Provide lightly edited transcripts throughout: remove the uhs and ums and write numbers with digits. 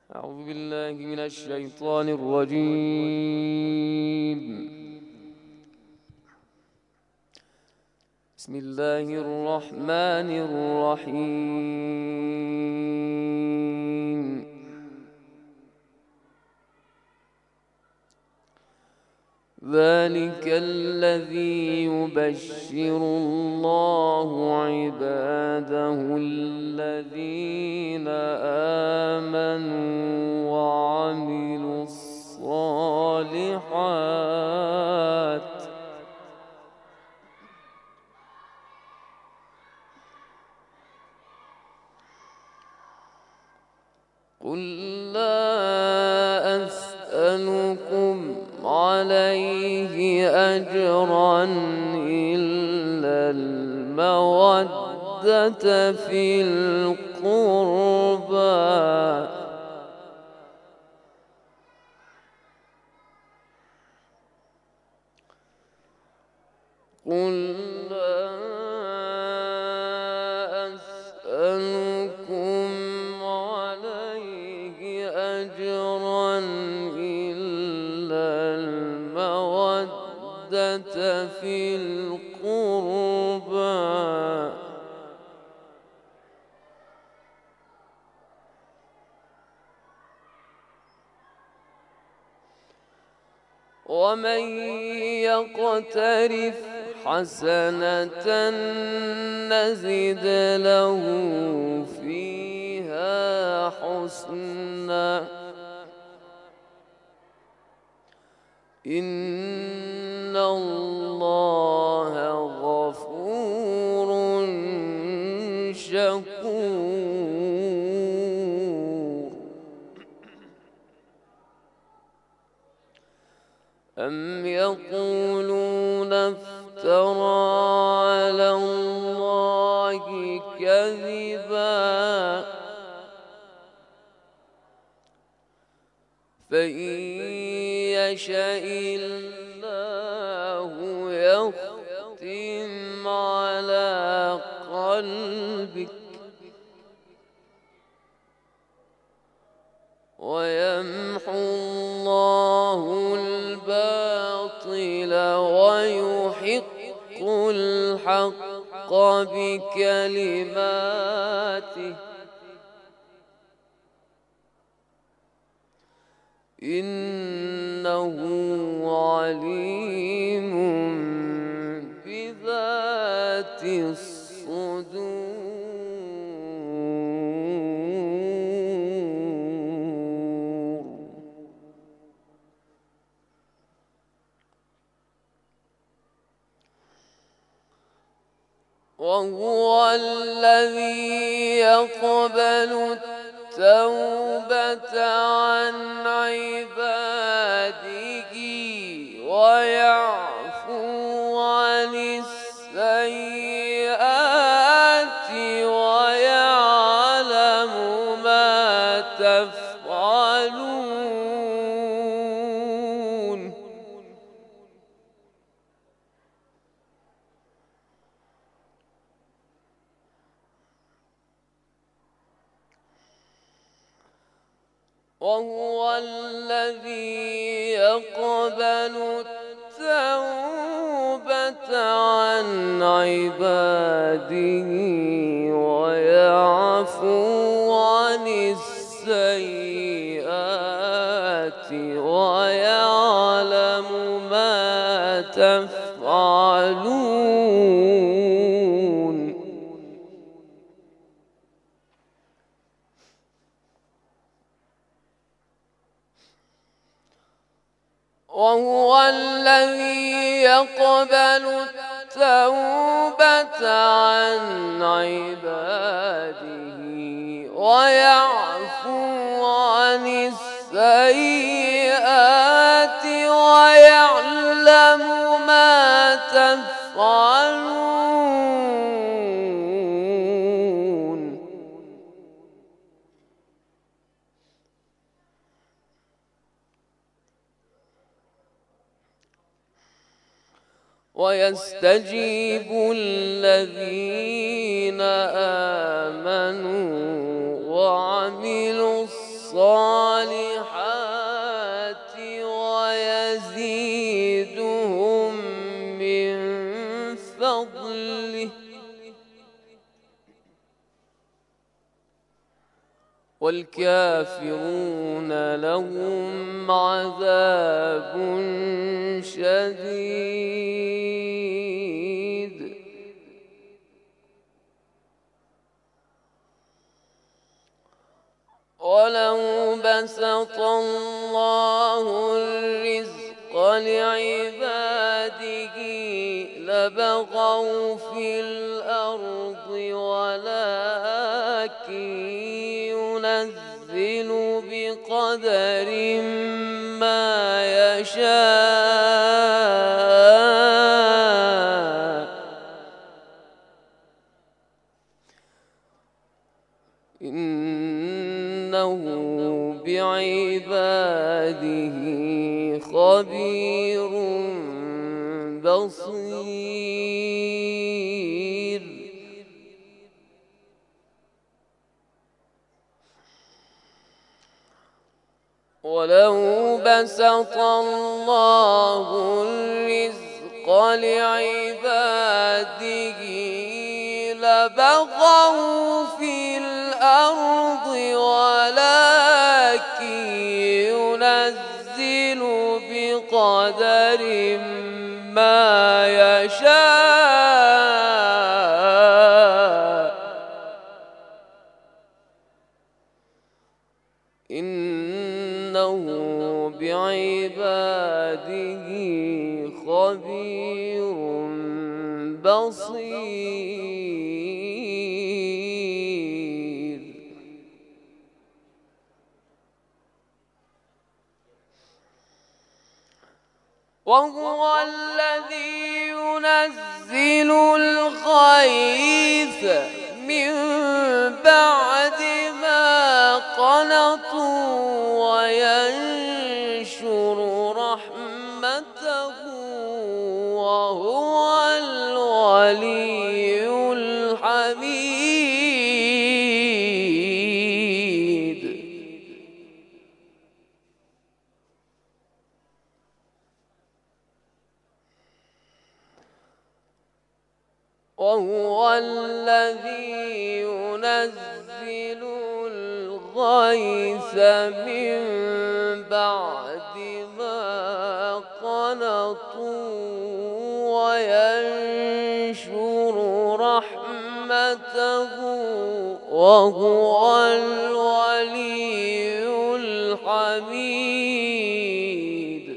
أعوذ بالله من الشيطان الرجيم. بسم الله الرحمن الرحيم. ذلك الذي يبشر الله عباده الذين آمنوا وعملوا الصالحات قل لا أسألكم عليه أجرا إلا المودة في القربى قل لا أسألكم عليه أجرا إلا المودة في القربى ومن يقترف حسنة نزد له فيها حسنا إن الله غفور شكور. أم يقولون افترى على الله كذبا فإن يشاء الله يختم على قلبك ويمحو الله الباطل ويحق الحق بكلماته إنه عليم بذات الصدور. وهو الذي يقبل التوبة عن عباده ويعفو عن السيئات ويعلم ما تفعلون. وهو الذي يقبل التوبة عن عباده ويعفو عن السيئات ويعلم ما تفعلون. وهو الذي يقبل التوبة عن عباده ويعفو عن السيئات ويعلم ما تفعلون. ويستجيب الذين آمنوا وعملوا الصالحات الصالحات ويزيدهم من فضله والكافرون لهم عذاب شديد. ولو بسط الله الرزق لعباده لبغوا في الأرض ولكن ينزل بقدر ما يشاء إنه بعباده خبير بصير. ولو بسط الله الرزق لعباده لبغوا في الأرض ولكن ينزل بقدر ما يشاء إنه بعباده خبير بصير. وهو الذي ينزل الغيث من بعد ما قنطوا وينشر رحمته وهو الولي الحميد. وهو الذي ينزل الغيث من بعد ما قنطوا وينشر رحمته وهو الولي الحميد.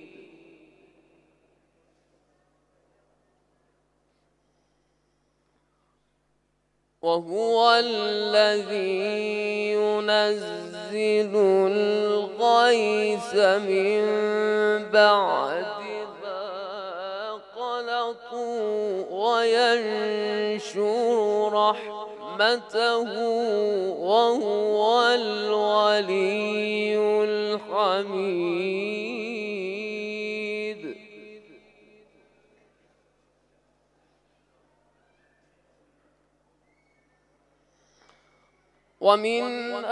وهو الذي ينزل الغيث من بعد ما قنطوا وينشر رحمته وهو الولي الحميد. ومن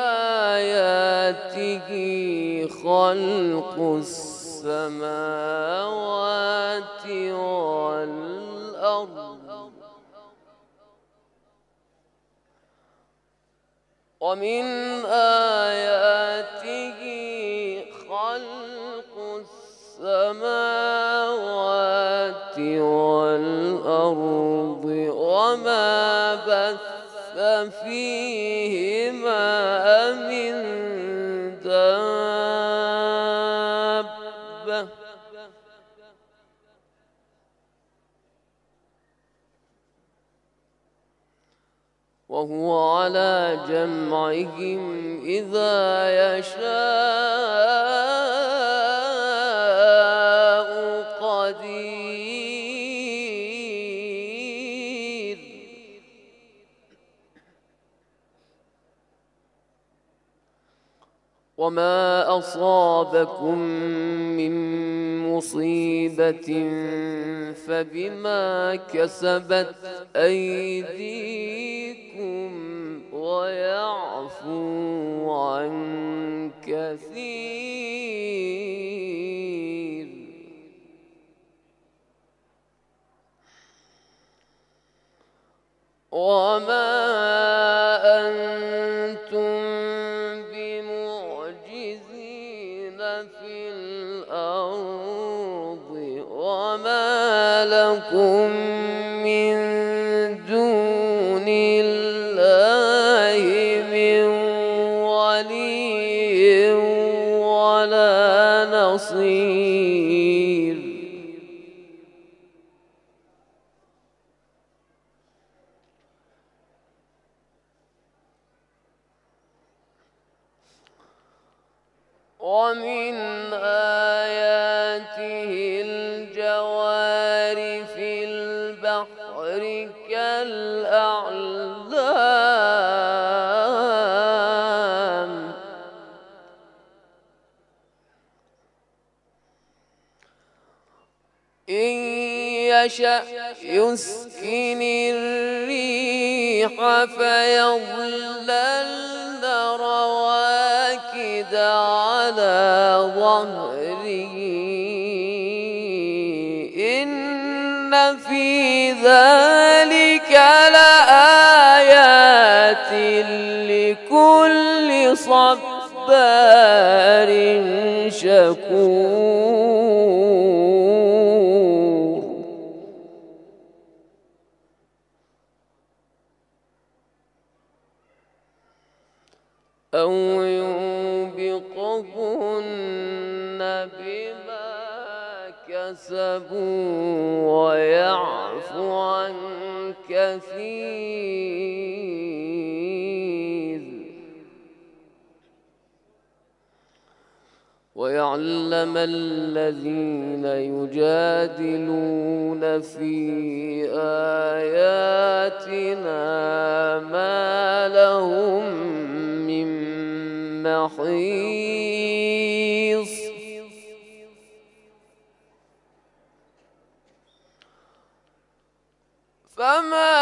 آياته خلق السماوات والأرض ومن آياته خلق السماوات والأرض وما بث فيهما من دابة وهو على جمعهم إذا يشاء قدير. وما أصابكم من مصيبة فبما كسبت أيديكم ويعفو عن كثير. وما أنتم بمعجزين في الأرض وما لكم من دون الله من ولي ولا نصير. ومن آياته الجوار في البحر كالأعلام إن يشأ يسكن الريح فيظللن رواكد على ظهره إن في ذلك لآيات لكل صبار شكور. أو يوبقهن بما كسبوا ويعفو عن كثير ويعلم الذين يجادلون في آياتنا ما لهم من محيص. فما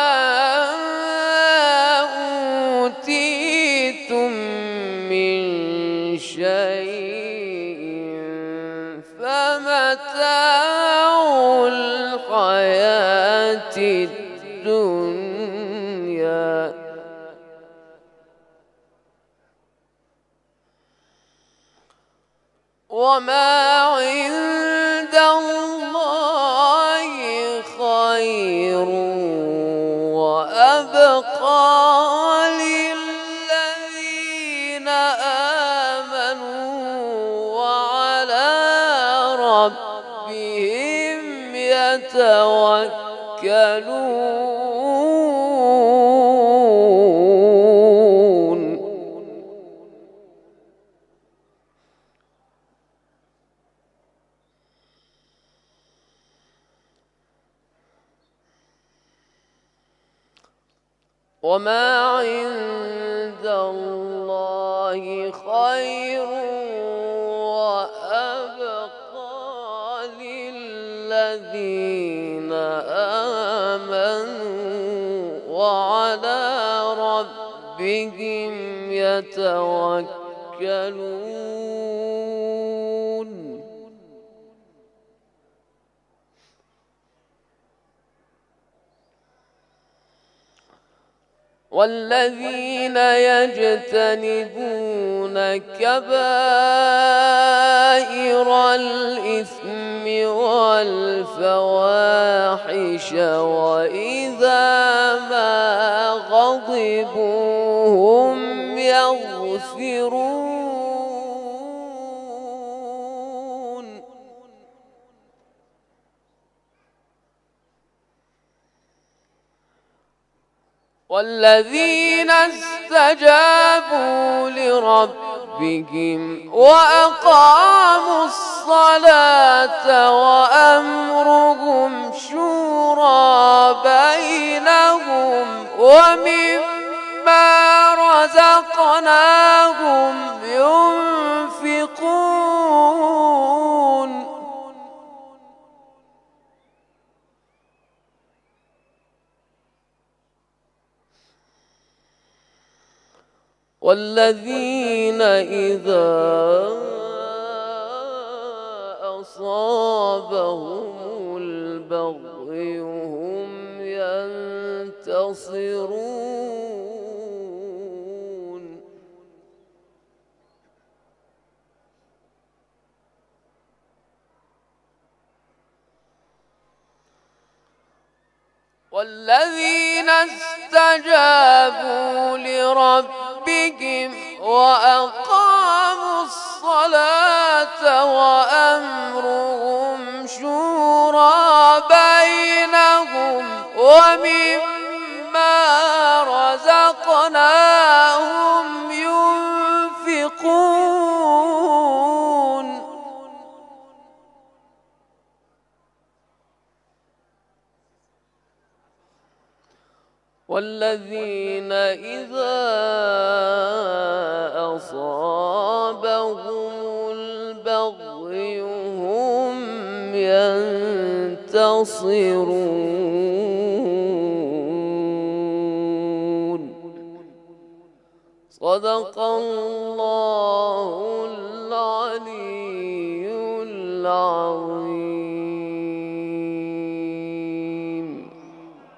أوتيتم من شيء فمتاع الحياة الدنيا وما عند الله خير وأبقى للذين آمنوا وعلى ربهم يتوكلون. وما عند الله خير وأبقى للذين آمنوا وعلى ربهم يتوكلون. والذين يجتنبون كبائر الإثم والفواحش وإذا ما غضبوا هم يغفرون. والذين استجابوا لربهم وأقاموا الصلاة وأمرهم شورى بينهم ومما رزقناهم ينفقون. والذين إذا أصابهم البغي هم ينتصرون والذين استجابوا لربهم وأقاموا الصلاة وأمرهم شورى بينهم ومما رزقناهم ينفقون والذين إذا أصابهم البغي هم ينتصرون صدق الله العلي العظيم.